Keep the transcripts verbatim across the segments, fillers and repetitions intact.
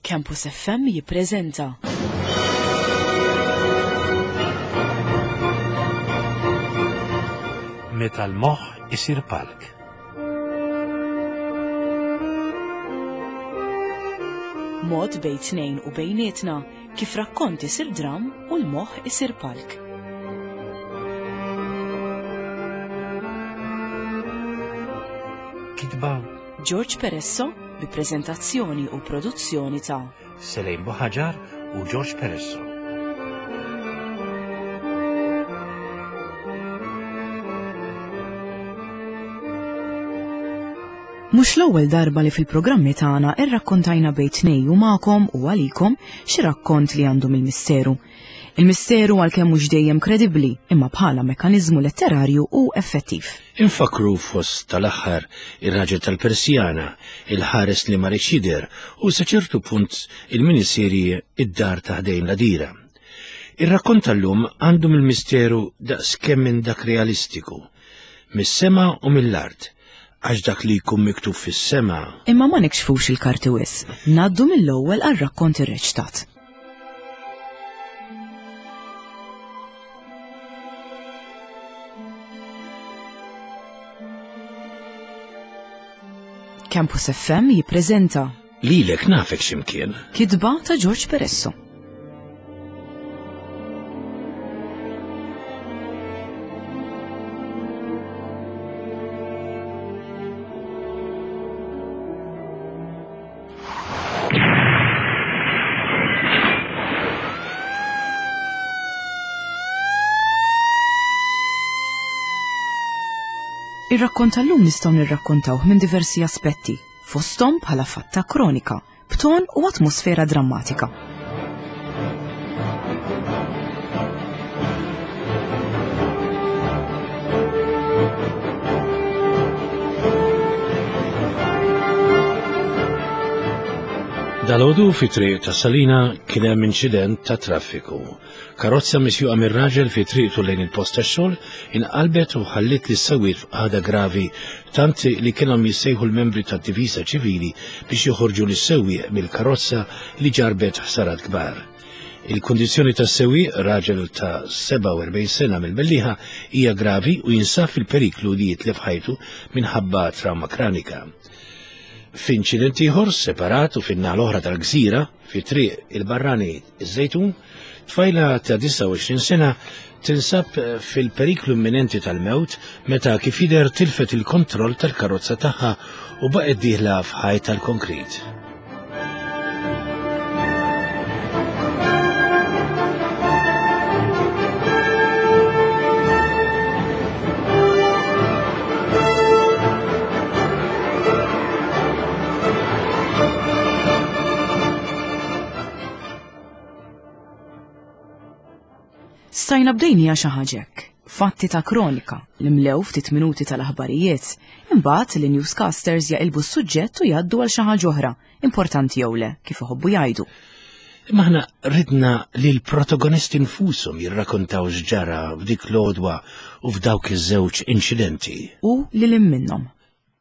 Campus F M jippreżenta Meta l-moħħ isir palk. Mod bejn tnejn u bejnietna kif rakkont isir dram u l-moħħ isir palk. Kitba George Peresso bi preżentazzjoni u produzzjoni ta' Selejn Boħaġar u George Peresso. Mhux l-ewwel darba li fil-programmi tagħna irrakkontajna bejn tnejn u magħkom u għalikom xi rakkont li għandhom il-misteru. Il-misteru għalkemm mhux dejjem kredibbli imma bħala mekkaniżmu letterarju u effettiv. Infakru fost tal-aħħar ir-raġel tal-Persjana, il-ħares li ma rridx jidher u sa ċertu punt il-miniserji id-dar ta' ħdejn l-Adira. Ir-rakkont tal-lum għandhom il-misteru daqskemm minn dak realistiku, mis-sema u mill-art. Għax dak li jkun miktub fis-sema. Imma ma nikxfux il-karti wis, ngħaddu mill-ewwel għar-rakkont irreċtat. Campus F M jippreżenta Lilek nafek x'imkien. Kitba ta' George Peresso. Ir-rakkont tal-lum nistgħu nirrakkontawh minn diversi aspetti, fosthom bħala fatt ta' kronika, b'ton u atmosfera drammatika. Dalodu fi triq ta' Salina kien hemm inċident ta' traffiku. Karozza misjuqa mir-raġel fi triqtu lejn il-post tax-xogħol inqalbet u ħallit li s-sewwieq f'qagħda gravi tant li kienhom jissejħu l-membri tad-divisa ċivili biex joħorġu lis-sewwieq mill-karozza li ġarbet ħsarat kbar. Il-kundizzjoni tas-sewwieq, raġel ta' seba' u erbgħin sena mill-Mellieħa, hija gravi u jinsab fil-periklu li jitlef ħajtu minħabba trawma kranika. F'inċident ieħor separat u fin-naħa l-oħra tal-gżira, fi triq il-Barrani iż-Żejtun, tfajla ta' disa' u għoxrin sena tinsab fil-periklu imminenti tal-mewt meta kif jidher tilfet il-kontroll tal-karozza tagħha u baqgħet dieħla f'ħajt tal-konkrit. Stajna bdejnija xi ħaġa hekk, fatti ta' kronika li mlew ftit minuti tal-aħbarijiet, imbagħad li newscasters jaqilbu s-suġġett u jgħaddu għal xi ħaġa oħra, importanti jew le, kif iħobbu jgħidu. Imma aħna ridna li l-protagonisti nfushom jirrakkontaw x'ġara f'dik l-għodwa u f'dawk iż-żewġ inċidenti. U li lim minnhom.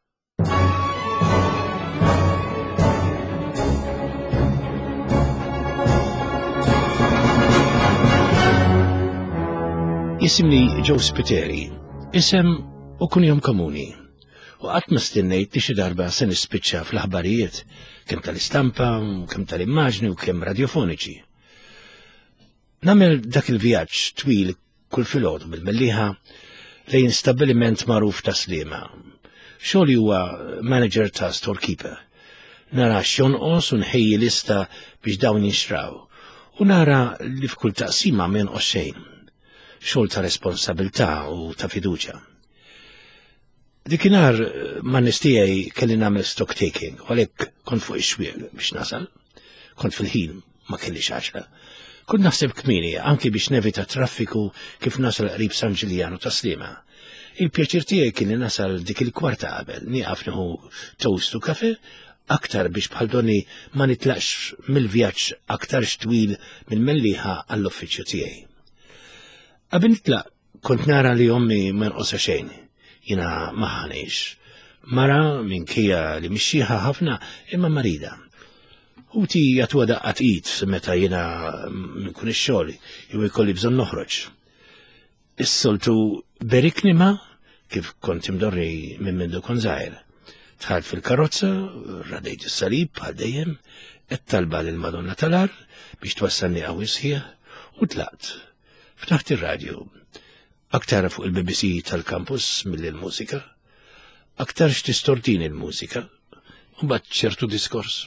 Isimni Joe Spiteri, isem u kunjom komuni. U qatt ma stennejt li xi darba se nispiċċa fl-aħbarijiet, kemm tal-istampa, kemm tal-immaġni u kemm radiofoniċi. Nagħmel dak il-vjaġġ twil kull filgħodu mill-Mellieħa lejn stabbiliment magħruf ta' Sliema. Xogħli huwa manager ta' storekeeper. Nara x'jonqos u nħejji lista biex dawn jinxtraw. U nara li f'kull taqsima ma jonqos xejn. Xogħol ta' responsabilità u ta' fiduċja. Dikinhar ma' nistijaj kelli nagħmel stock taking, u għalhekk kont fuq ix-xwieq biex nasal. Kont fil-ħin ma kellix għaxra. Kont naħseb kmieni anki biex nevita traffiku kif nasal qrib San Ġiljanu ta' Sliema. Il-pjaċir tiegħi kien li nasal dik il-kwarta qabel, nieqaf nieħu toast u kafe, aktar biex bħal donni ma nitlaqx mill-vjaġġ aktar xtwil mill-Mellieħa għall-uffiċċju tiegħi. Qabel nitlaq kont nara li ommi ma nqosha xejn, jiena ma ħaniex. Mara minkejja li mixxieħa ħafna imma marida. U ti jagħtuha daqqat id meta jiena nkun ix-xogħol jew ikolli bżonn noħroġ. Is-soltu berikni ma kif kont imdorri minn mindu kon żgħir. Tħalt fil-karozza, radejt is-salib bħal dejjem, qed talba lil Madonna tal-Ar biex twassalni qawwi sħiħ u tlaqt. Ftaħt ir-radju. Aktar fuq il-B B C tal-kampus mill-mużika, aktar x'tistordini l-mużika, u mbagħad ċertu diskors.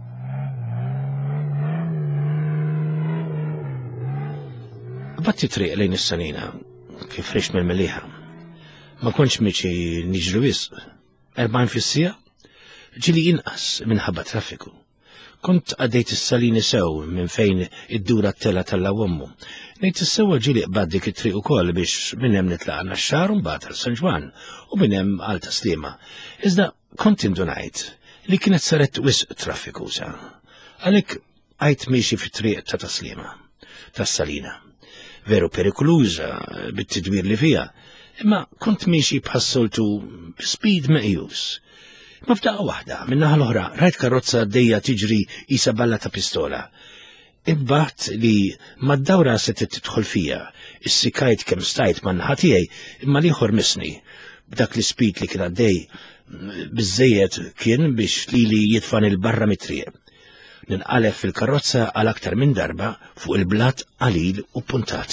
Batti triq lejn is-Salina, kif rix mill-meliħa. Ma kontx miċi niġru wisq. Erbajn fis-sija, ġili inqas minħabba traffiku. Kont għaddejt is-Salini sew minn fejn id-dura t-tela tal-lawommu. Nejt is-sewa ġili qbad dik it-triq ukoll biex minn hemm nitlaq nax-xahar u mbagħad għal San Ġwan u minn hemm għal Taslima. Iżda kont indunajt li kienet saret wisq traffiku sa. Għalhekk għajt miexi fit-triq ta' Taslima, tas-Salina. Veru perikoluża bit-tidwir li fija, imma kont miexi bħassoltu speed meqjus. Ma f'daqqa waħda, minnaħa l-oħra, rajt karozza dejja tiġri isa balla ta' pistola. Ibbaħt li mad-dawra se tidħol fija, issikajt kemm stajt man ħatijaj, imma liħor misni. B'dak li speed li kien għaddej, biżejjed kien biex li li jitfan il-barra mitriq. Ninqalef fil-karozza għal aktar minn darba fuq il-blat qalil u puntat.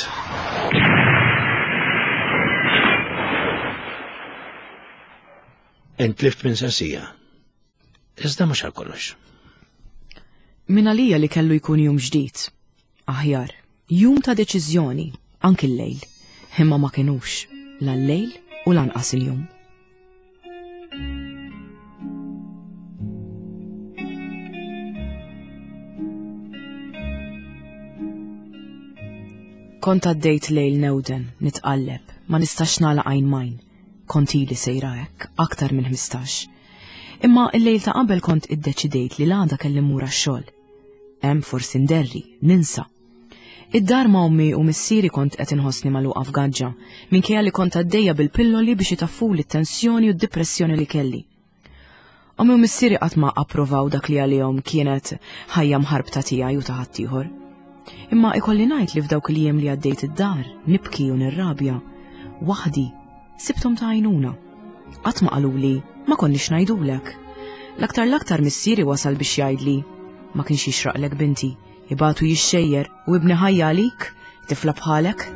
Entlift minn sensija. Iżda mhux għal kollox. Min għalija li kellu jkun jum ġdid. Aħjar, jum ta' deċiżjoni, anki l-lejl, imma ma kinux la l-lejl u lanqas il-jum. Kont għaddejt lejl Newden, nitqalleb, ma nistax nagħlaq għajn majn. Kont ili sejra hekk, aktar minn ħmistax. Imma l-lejl ta' qabel kont iddeċidejt li l-għada kelli mmur għax-xogħol. Hemm forsi nderri, ninsa. Id-dar ma' ommi u missieri kont qed inħossni magħluqa f'gaġġa, minkejja li kont għaddejja bil-pilloli biex itaffuli t-tensjoni u d-depressjoni li kelli. Ommi u missieri qatt ma approvaw dak li għalihom kienet ħajja mħarbta tiegħi u ta' ħaddieħor. Imma ikolli ngħid li f'dawk il-jiem li għaddejt id-dar, nibki u nirrabja, waħdi, sibtom ta' għajnuna. Qatt ma qaluli ma konniex ngħidulek. L-aktar l-aktar missieri wasal biex jgħidli, ma kienx jixraqlek binti, ibatu jixxejjer u ibni ħajja għalik, tifla bħalek.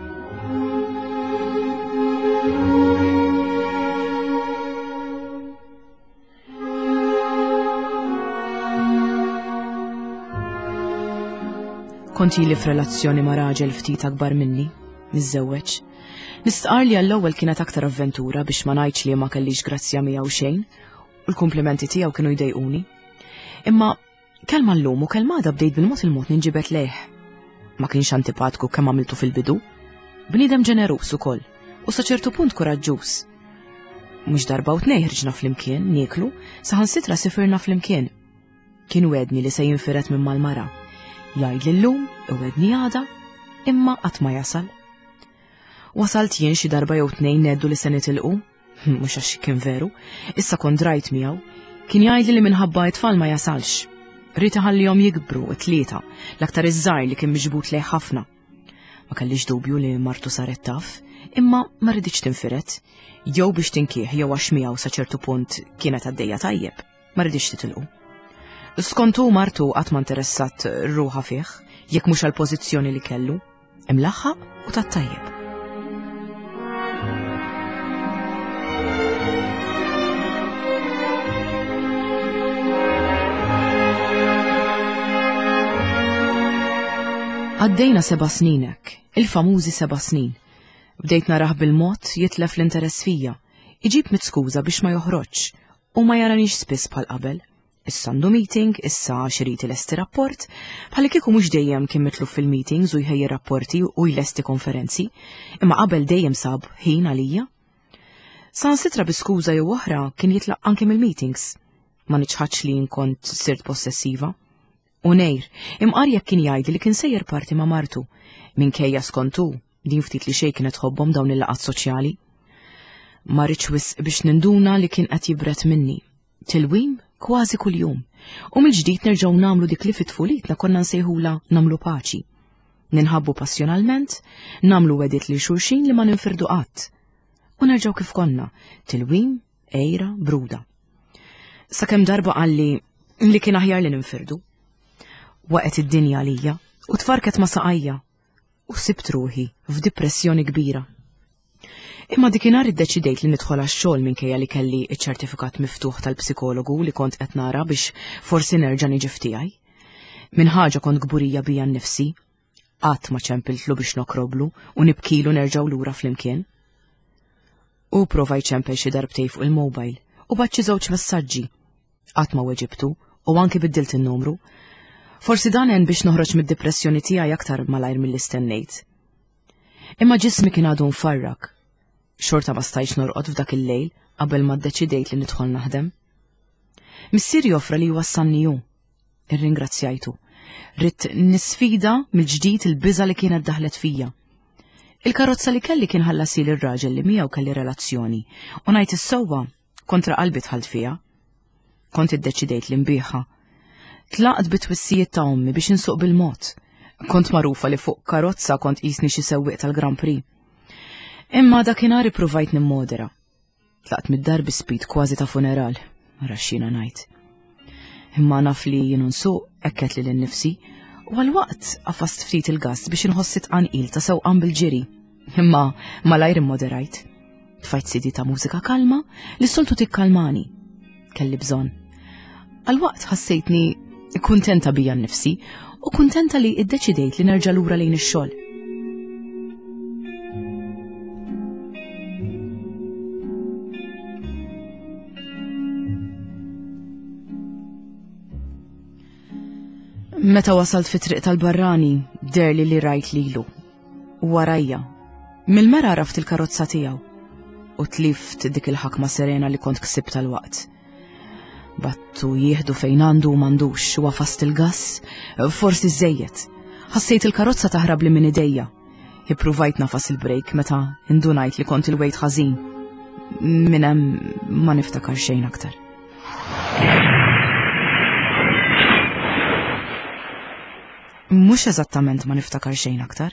Konti li f'relazzjoni ma' raġel ftit akbar minni, miżżewweġ. Nistqar li għall-ewwel kienet aktar avventura biex ma ngħidx li ma kellix grazzja miegħu xejn, u l-kumplimenti tiegħu kienu jdejquni. Imma kelma llum u kelmada bdejt bil-mod il-mod ninġibet lejh. Ma kienx antipatku kemm għamiltu fil-bidu. Bniedem ġenerus ukoll, u sa ċertu punt kuraġġuż. Mhux darba u tnejn ħriġna flimkien, nieklu, saħansitra sifirna flimkien. Kien wedni li se jinfiret minn mal-mara. Jgħid llum u wedni għada, imma qatt ma jasal. Wasalt jien xi darba jew tnejn neddu li se nitilqu, mhux għax kien veru, issa kont drajt miegħu, kien jgħidli li minħabba t-tfal ma jasalx. Rrid iħallihom jikbru t-tlieta, l-aktar iż-żgħar li kien miġbut lejh ħafna. Ma kellix dubju li martu saret taf, imma ma rriditx tinfiret, jew biex tinkieħ jew għax miegħu sa ċertu punt kienet għaddejja tajjeb, ma rriditx titilqu. Skontu martu qatt ma interessat ruħa fih, jekk mhux għall-pożizzjoni li kellu, imlaħħaq u tat-tajjeb. Għaddejna seba' sninek, il-famużi seba' snin. Bdejt naraħ bil-mod jitlef l-interess fija, iġib mit-skuża biex ma joħroġ u ma jaranix spiss bħal qabel. Issa għandu meeting, issa xiriti lesti rapport, bħalli kieku mhux dejjem kien mitlu fil-meetings u jħejji rapporti u jlesti konferenzi, imma qabel dejjem sab ħin għalija. Sansitra bi skuża jew oħra kien jitlaq anke mill-meetings. Ma niċħaġx li nkont sirt possessiva. U nejr, imqar jekk kien jgħid li kien sejjer parti ma' martu, minkejja skontu din ftit li xejn kienet tħobbhom dawn il-laqgħat soċjali. Ma rridx wisq biex ninduna li kien qed jibret minni. Tilwim kważi kuljum. U mill-ġdid nerġgħu nagħmlu dik li fit-tfulitna konna nsejħula nagħmlu paċi. Ninħabbu passjonalment, nagħmlu wedit li xulxin li ma ninfirdu qatt. U nerġgħu kif konna, tilwim, ejra, bruda. Sakemm darba qalli li kien aħjar li ninfirdu. Waqgħet id-dinja għalija u tfarket ma' saqajja u sibt ruħi f'dipressjoni kbira. Imma dikinhar iddeċidejt li nidħol għax-xogħol minkejja li kelli ċ-ċertifikat miftuħ tal-psikologu li kont qed nara biex forsi nerġa' niġi f'tiegħi. Min ħaġa kont gburija bija nnifsi, qatt ma ċempiltlu biex nokroblu u nibkilu nerġgħu lura flimkien. U provajt ċempel xi darbtej fuq il-mobile u baċċi żewġ messaġġi. Qatt ma weġibtu u anki biddilt in-numru. Forsi dan hemm biex noħroġ mid-depressjoni tiegħi aktar malajr mill-istennejt. Imma ġismi kien għadu mfarrak. Xorta ma stajx norqod f'dak il-lejl qabel ma ddeċidejt li nidħol naħdem. Missieri joffra li wassanni hu. Irringrazzjajtu. Ridt nisfida mill-ġdid il-biża li kienet daħlet fija. Il-karozza li kelli kien ħallasili ir-raġel li miegħu kelli relazzjoni u ngħid is-sewwa kontra qalbi tħalt fiha. Kont iddeċidejt li nbieħha. Tlaqt bit-twissijiet ta' ommi biex insuq bil-mod. Kont magħrufa li fuq karozza kont qisni xi sewwieq tal-Grand Prix. Imma dakinhar ippruvajt nimmodera. Tlaqt mid-dar bi spid kważi ta' funeral, raxxina ngħid. Imma naf li jien nsuq ekket li l-nifsi u għal-waqt qafast ftit il-gass biex inħossi tqanqil ta' sewqan bil-ġiri. Imma malajr immoderajt. Tfajt sidi ta' mużika kalma li soltu tikkalmani. Kelli bżonn. Għal-waqt ħassejtni kuntenta bija nnifsi u kuntenta li iddeċidejt li nerġa' lura lejn ix-xogħol. Meta wasalt fi triq tal-barrani, derli li rajt lilu. U warajja, mill-mera raft il-karozza tiegħu u tlift dik il-ħakma serena li kont ksib tal-waqt. Battu jieħdu fejn għandu u m'għandux u għafast il-gass, forsi żejjed. Ħassejt il-karozza taħrab li minn idejja. Ippruvajt nafas il-brejk meta indunajt li kont il-wejt ħażin. Minn hemm ma niftakar xejn aktar. Mhux eżattament ma niftakar xejn aktar.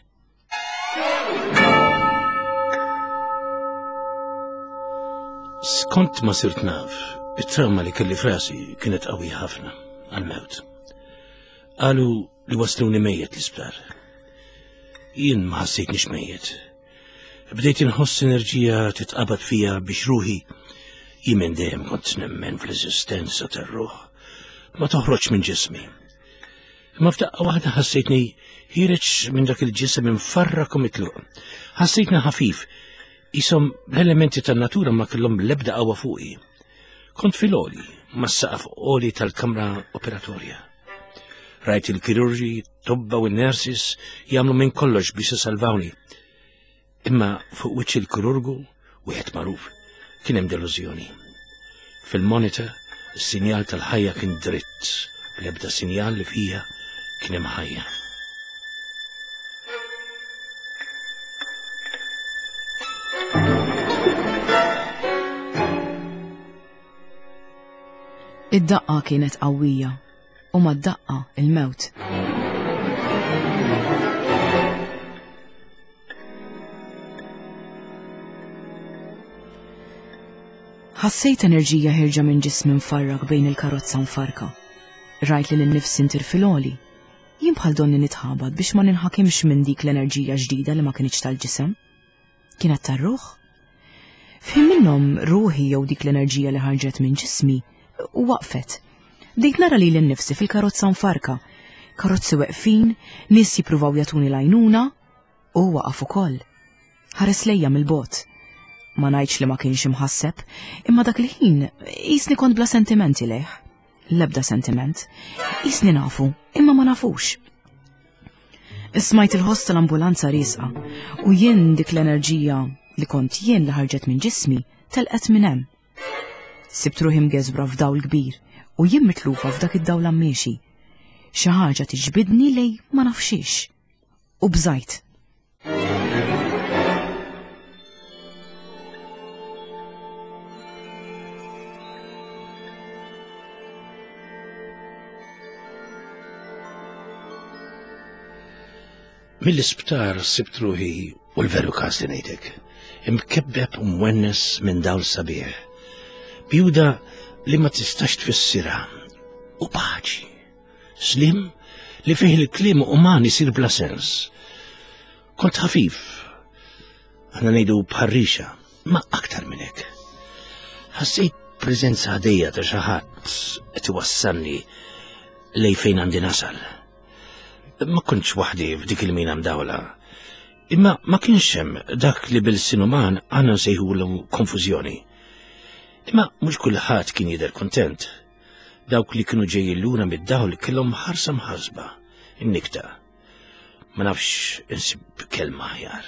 Skont ma sirt naf, it-trauma li kelli frasi kienet qawwi ħafna għal-mewt. Qalu li wasluni mejjed l-isptar. Jien ma ħassejtniex mejjed. Bdejt inħoss enerġija titqabad fija biex ruħi jien dejjem kont nemmen fl-eżistenza tar-ruħ ma toħroġ minn ġismi. Ma f'daqqa waħda ħassejtni ħireġ minn dak il-ġisem infarrak u mitluq. Ħassejtni ħafif, isom l-elementi tan-natura ma kellhom l-ebda qawwa fuqi. Kont fil-oli, ma s-saqaf oli tal-kamra operatorja. Rajt il-kirurġi, tobba u n-nersis jagħmlu minn kollox biex isalvawni. Imma fuq wiċċ il-kirurgu wieħed magħruf kien hemm delużjoni. Fil-monitor, is-sinjal tal-ħajja kien dritt, l-ebda sinjal li fija kien hemm ħajja. Id-daqqa kienet qawwija u mad-daqqa il-mewt. Ħassejt enerġija ħirġa minn ġismi mfarrak bejn il-karozza mfarka. Rajt li l-nifsi ntirfiloli. Jien bħal donni nitħabad biex ma ninħakimx minn dik l-enerġija ġdida li ma kienx tal-ġisem. Kienet tar-ruħ. Fim minnhom ruħi jew dik l-enerġija li ħarġet minn ġismi u waqfet. Bdejt nara li l-nifsi fil-karozza mfarka. Karozzi weqfin, nies jippruvaw jagħtuni l-għajnuna u waqaf ukoll. Ħares lejja mill-bot. Ma ngħidx li ma kienx imħasseb, imma dak il-ħin qisni kont bla sentimenti lejh. L-ebda sentiment. Qisni nafu, imma ma nafux. Ismajt il-ħoss tal-ambulanza riesqa u jien dik l-enerġija li kont jien li ħarġet minn ġismi telqet minn hemm. Sibt ruħi mgeżbra f'dawl kbir u jien mitlufa f'dak id-dawl ammexi. Xi ħaġa tiġbidni lej ma nafxiex. U bżajt. Mill-isptar sibt ruħi u l-veru każ li ngħidlek, imkebbeb u mwennes minn dawl sabiħ. Bjuda li ma tistax tfissirha u paċi. Slim li fih il-kliem uman isir bla sens. Kont ħafif, għana ngħidu bħarrixa, ma aktar minn hekk. Ħassejt preżenza għadejja ta' xi ħadd qed iwassalni lejn fejn għandi nasal. Ma kontx waħdi f'dik il-mina mdawla, imma ma kienx hemm dak li bil-sin uman għandna nsejħulu konfużjoni. Imma mhux kulħadd kien jidher kuntent. Dawk li kienu ġejjin lura mid-dawl kellhom ħarsa mħasba, innikta. Ma nafx insib kelma aħjar.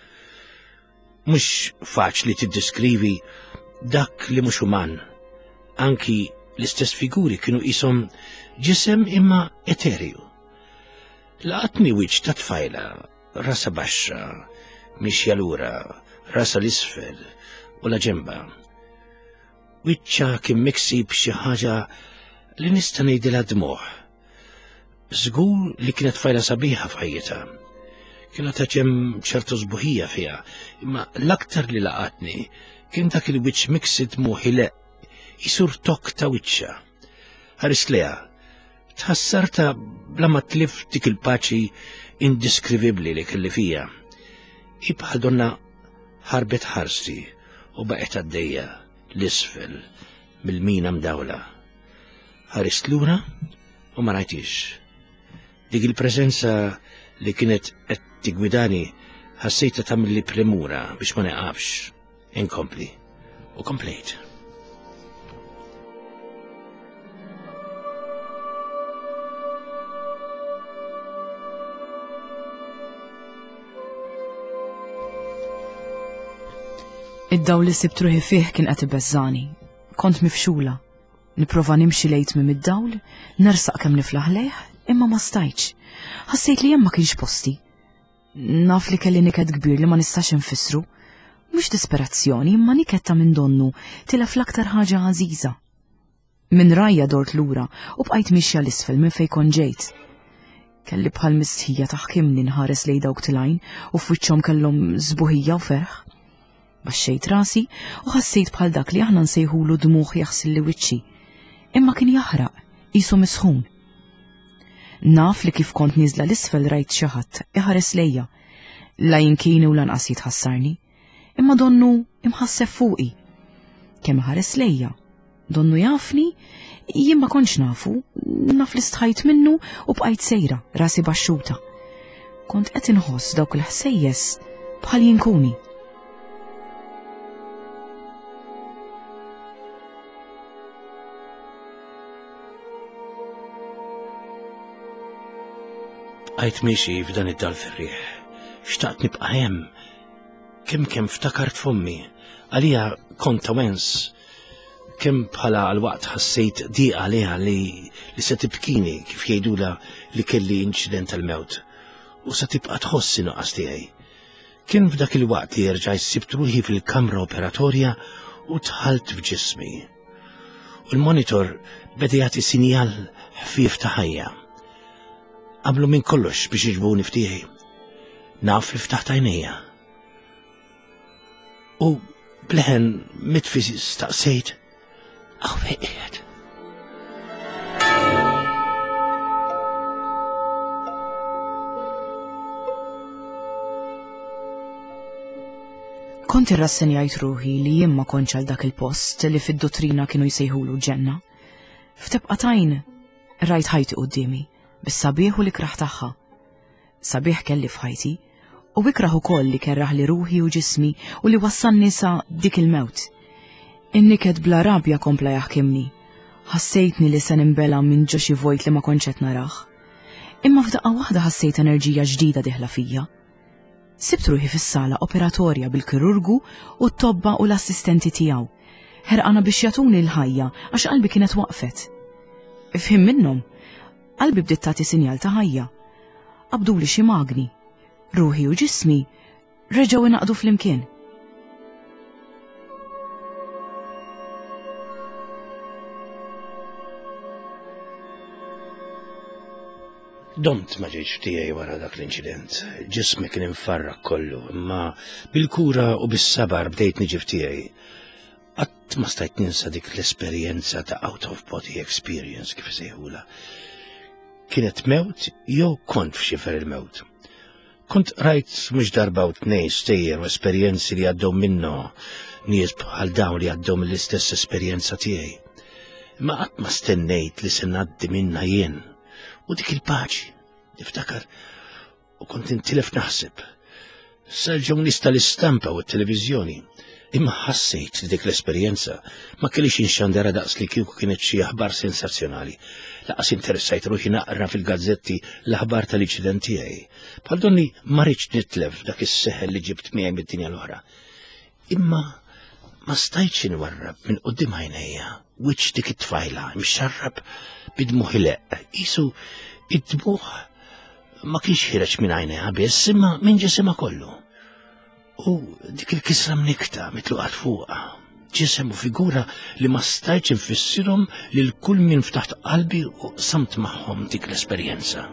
Mhux faċli tiddeskrivi dak li mhux uman. Anki l-istess figuri kienu qishom ġisem imma eterju. Laqatni wiċċ ta' tfajla, rasa baxxa, mixja lura, rasa l-isfel u la ġemba. Wiċċa kien miksi b'xi ħaġa li nista' ngħidilha dmuħ. Żgur li kienet tfajla sabiħa f'ħajjitha. Kienha taġem ċertu żbuħija fiha, imma l-aktar li laqatni kien dak il-wiċċ miksi dmuħ ileq jisur tok ta' wiċċa. Ħares leha, tħassarta bla ma tlif dik il-paċi indiskrivibbli li kelli fija. Ibħal donna ħarbet ħarsi u baqgħet għaddejja l-isfel mill-mina mdawla. Ħarist lura u ma rajtix. Dik il-preżenza li kienet qed tigwidani ħassejta tagħmilli premura biex ma neqafx. Inkompli u komplejt. Id-dawl li sibt ruħi fih kien qed ibeżżani. Kont mifxula. Nipprova nimxi lejt minn mid-dawl, nersaq kemm niflaħ lejh, imma ma stajtx. Ħassejt li hemm ma kienx posti. Naf li kelli niked kbir li ma nistax infissru. Mhux disperazzjoni, imma niketta minn donnu tilef l-aktar ħaġa għażiża. Minn rajja dort lura u bqajt mixja l-isfel minn fejn kont ġejt. Kelli bħal mistħija taħkimni nħares lejn dawk tilajn u f'wiċċhom kellhom żbuħija u ferħ. Baxxejt rasi u ħassejt bħal dak li aħna nsejħulu dmuħ jaħsilli wiċċi, imma kien jaħraq, qisu misħun. Naf li kif kont niżla l-isfel rajt xi ħadd iħares lejja, la jinkieni u lanqas jitħassarni, imma donnu imħasseb fuqi. Kemm ħares lejja, donnu jafni, jien ma kontx nafu, naf li stħajt minnu u bqajt sejra, rasi baxxuta. Kont qed inħoss dawk il-ħsejjes bħal jinkuni. Għajt miexi f'dan id-dal ferriħ, xtaqt nibqa' hemm, kemm kemm ftakart f'ommi, għalija kont ta' wens, kemm bħala għal-waqt ħassejt diqa għaliha li li se tibkini kif jgħidula li kelli inċident tal-mewt, u se tibqa' tħossi nuqqas tiegħi. Kien f'dak il-waqt li jerġa' sibt ruħi fil-kamra operatorja u tħalt f'ġismi. U l-monitor beda jagħti sinjal ħfief ta' ħajja. Qablu minn kollox biex iġbuni ftieħi. Naf li ftaħt għajnejja. U bleħen mitfi staqsejt, għaw qiegħed. Kont irrassenjajt ruħi li jien ma kontx għal dak il-post li fid-dottrina kienu jsejħulu ġenna. F'tebqatajn rajt ħajti qudiemi bis-sabiħ u l-ikraħ tagħha. Sabiħ kelli f'ħajti u ikraħ ukoll li kerraħ li ruħi u ġismi u li wassalni sa dik il-mewt. Inniked bla rabja kompla jaħkimni. Ħassejtni li se nimbela minn ġo xi vojt li ma kontx qed narah. Imma f'daqqa waħda ħassejt enerġija ġdida diħla fija. Sibt ruħi fis-sala operatorja bil-kirurgu u t-tobba u l-assistenti tiegħu. Ħerqana biex jagħtuni l-ħajja għax qalbi kienet waqfet. Ifhim minnhom, qalbi bdiet tagħti sinjal ta' ħajja. Qabduli xi magni. Ruħi u ġismi reġgħu inaqdu flimkien. Domt ma ġejx tiegħi wara dak l-inċident. Ġismi kien infarrak kollu, imma bil-kura u bis-sabar bdejt niġi f'tiegħi. Qatt ma stajt ninsa dik l-esperjenza ta' out of body experience kif isejħula. Kienet mewt jew kont f'xifer il-mewt. Kont rajt mhux darba u tnejn stejjer u esperjenzi li għaddew minnu nies bħal dawn li għaddew mill-istess esperjenza tiegħi. Imma qatt ma stennejt li se ngħaddi minnha jien. U dik il-paċi, niftakar, u kont intilef naħseb. Sarġew nista l-istampa u t-televizjoni, imma ħassejt li dik l-esperjenza ma kellix inxandera daqs li kieku kienet xi aħbar sensazzjonali. Laqas interessajt ruħi naqra fil-gazzetti l-aħbar tal-inċident tiegħi. Bħal donni ma rridx nitlef dak is-seħel li ġibt miegħi mid-dinja l-oħra. Imma ma stajtx inwarrab minn quddiem għajnejja wiċċ dik it-tfajla mxarrab bidmuħ ileq. Isu id-dmuħ ma kienx ħireġ minn għajnejha biss imma minn ġisimha kollu. U dik il-kisra mnikta mitluqat fuqha. Ġisem u figura li ma stajtx infissirhom lil kull min ftaħt qalbi u samt magħhom dik l-esperjenza.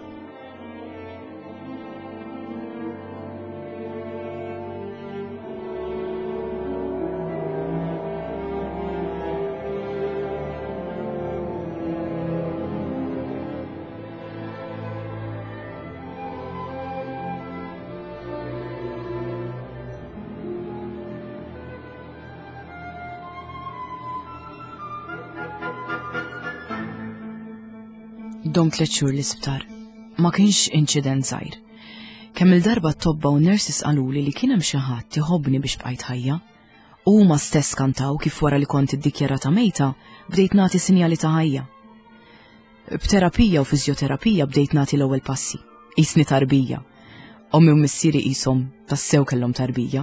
Dom tliet xhur l-isptar. Ma kienx inċident żgħir. Kemm il-darba t-tobba u nurses qaluli li kien hemm xi ħadd iħobbni biex bqajt ħajja. Huma stess kantaw kif wara li kont iddikjarata mejta bdejt nagħti sinjali ta' ħajja. B'terapija u fiżjoterapija bdejt nagħti l-ewwel passi. Qisni tarbija. Ommi u missieri qishom tassew kellhom tarbija.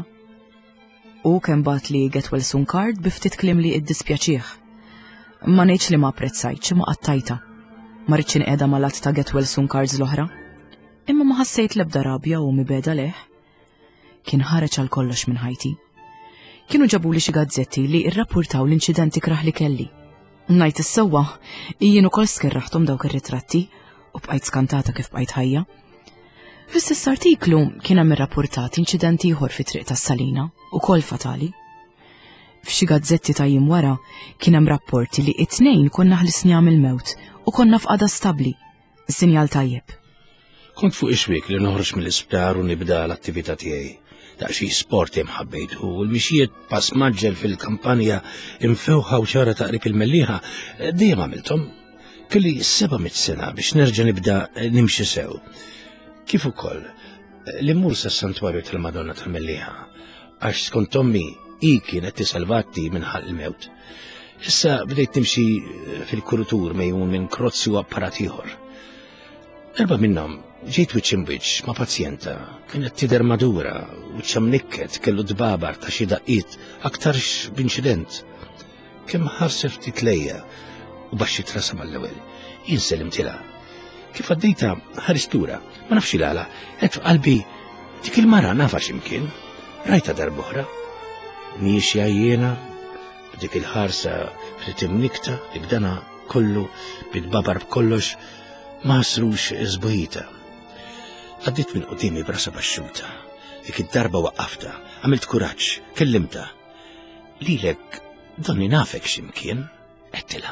U kemm bagħat li get well soon card bi ftit kliem li iddispjaċih. Ma ngħidx li ma apprezzajtx imma qattajta. Ma rridx inqiegħda mal-att ta' get well soon cards l-oħra. Imma ma ħassejt l-ebda rabja u mibeda leħ. Kien ħareġ għal kollox minn ħajti. Kienu ġabuli xi gazzetti li rrappurtaw l-inċidenti kraħ li kelli. Ngħid is-sewwa jien ukoll skerraħthom dawk ir-ritratti u bqajt skantata kif bqajt ħajja. Fl-istess artiklu kien hemm irrappurtat inċident ieħor fi triq tas-Salina ukoll fatali. F'xi gazzetti ta' jiem wara kien hemm rapporti li t-tnejn konna ħlisnihom mill-mewt u konna f'qada stabbli. Sinjal tajjeb. Kont fuq ixwik li noħroġ mill-isptar u nibda l-attività tiegħi. Daqsxi sport hemm ħabbejt u l-mixjiet pass maġġel fil-kampanja imfewħa u ċara taqrib il-mellieħa dejjem għamilthom. Kelli seba' mit sena biex nerġa' nibda nimxi sew. Kif ukoll li mmur sas-santwarju tal-Madonna tal-Mellieħa għax skont ommi hi kienet tisalvatti minn ħall il-mewt. Issa bdejt nimxi fil-kurutur mejjun minn krozzi u apparat ieħor. Erba' minnhom ġejt wiċċ imwiċċ ma' pazjenta kienet tidher madura u ċamnikket kellu dbabar ta' xi daqqiet aktarx b'inċident. Kemm ħarset ftit lejja u baxxi trasa mal-ewwel jien sellimtilha. Kif għaddejta ħares lura ma nafx il-għala qed f'qalbi dik il-mara nafa x'imkien rajta darb'oħra. Mhijiex jiena dik il-ħarsa ftit imnikta li bdana kollu bid-babar b'kollox ma ħassrux żbojita. Għaddit minn qudiemi brasa baxxuta, dik id-darba waqqafta, għamilt kuraġġ, kellimta. Lilek donni nafek x'imkien, qedtilha.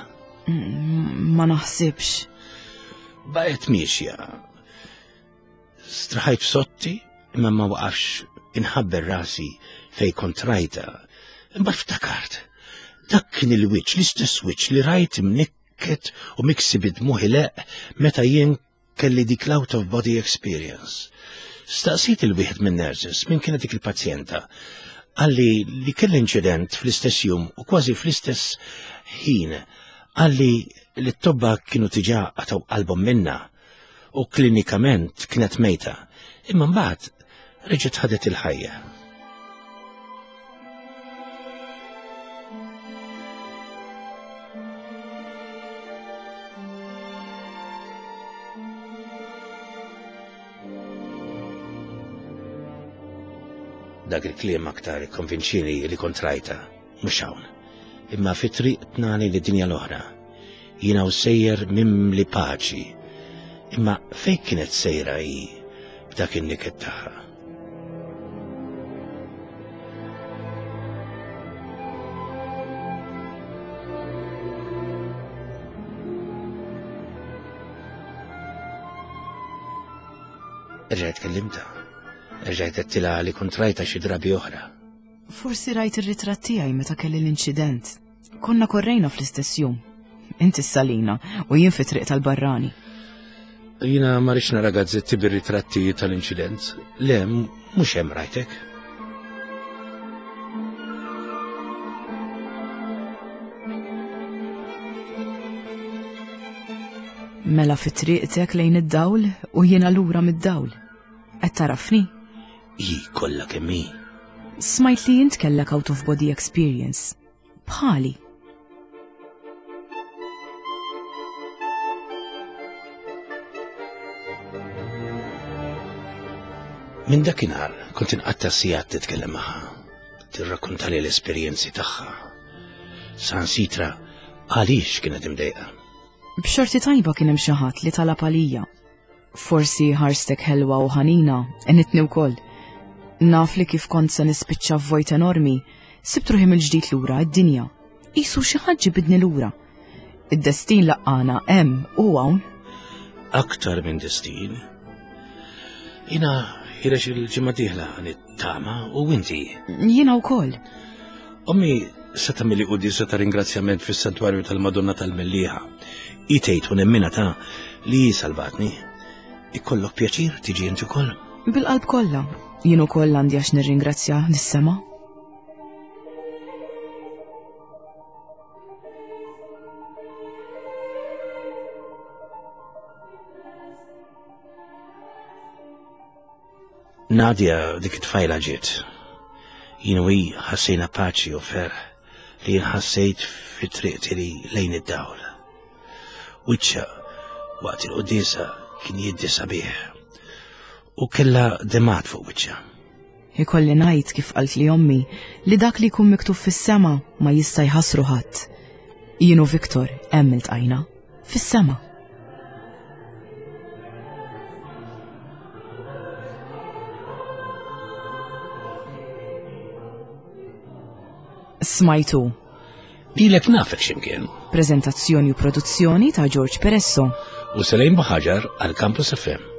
Ma naħsibx. Baqgħet miexja. Straħajt f'sotti imma ma waqafx inħabber rasi fej kont rajta. Imbagħad ftakart. Dak kien il-wiċċ, l-istess wiċċ li rajt imnikket u miksi bidmuħ ileq meta jien kelli dik l-out of body experience. Staqsit il-wieħed minn nurses min kienet dik il-pazjenta. Għalli li kelli inċident fl-istess jum u kważi fl-istess ħin. Għalli li t-tobba kienu tiġa għataw qalbhom minna u klinikament kienet mejta. Imma mbagħad reġgħet ħadet il-ħajja. Dak il-kliem aktar konvinċini li kontrajta, mhux hawn. Imma fi triq tnani li dinja l-oħra. Jiena u sejjer mim li paċi. Imma fejn kienet sejra hi b'dak in-niket tagħha? Rġajt kellimta. Rġajt għettila li kont rajta xi drabi oħra. Forsi rajt ir-ritratt tiegħi meta kelli l-inċident. Konna korrejna fl-istess jum. Inti s-salina u jien fi triq tal-barrani. Jiena ma rridx nara gazzetti bir-ritratti tal-inċident. Le, mhux hemm rajtek. Mela fi triqtek lejn id-dawl u jiena lura mid-dawl. Qed tarafni? Hi kollha kemm hi. Smajt li jint kellek out of body experience. Bħali. Minn dakinhar kont inqatta' sigħat titkellem magħha. Tirrakkuntali l-esperjenzi tagħha. Sansitra għaliex kienet imdejqa. B'xorti tajba kien hemm xi ħadd li talab għalija. Forsi ħarstek ħelwa u ħanina, initni wkoll. Naf li kif kont se nispiċċa f'vojt enormi, sibt ruħi mill-ġdid lura d-dinja. Qisu xi ħadd ġibidni lura. Id-destin laqqana hemm u hawn. Aktar minn destin. Jiena ħirex il-ġimgħa dieħla nittama u inti. Jiena wkoll. Ommi se tagħmilli qudiesa ta' ringrazzjament fis-santwarju tal-Madonna tal-Mellieħa. I tgħid u nemmina ta' li salvatni. Ikollok pjaċir tiġi inti wkoll? Bil-qalb kollha. Jien ukoll għandi għax nirringrazzja lis-sema. Nadja dik it-tfajla ġiet. Jien u hi ħassejna paċi u ferħ li jien ħassejt fit-triq tiegħi lejn id-dawl. Wiċċa waqt il-qudiesa kien jiddi sabiħ u kellha demat fuq wiċċa. Ikolli ngħid kif qalt li ommi li dak li jkun miktub fis-sema ma jista' jħassru ħadd. Jien u Viktor hemm iltqajna fis-sema. Smajtu. Dilek nafek x'imkien. Preżentazzjoni u produzzjoni ta' George Peresso. U Selejn Baħaġar għal Campus F M.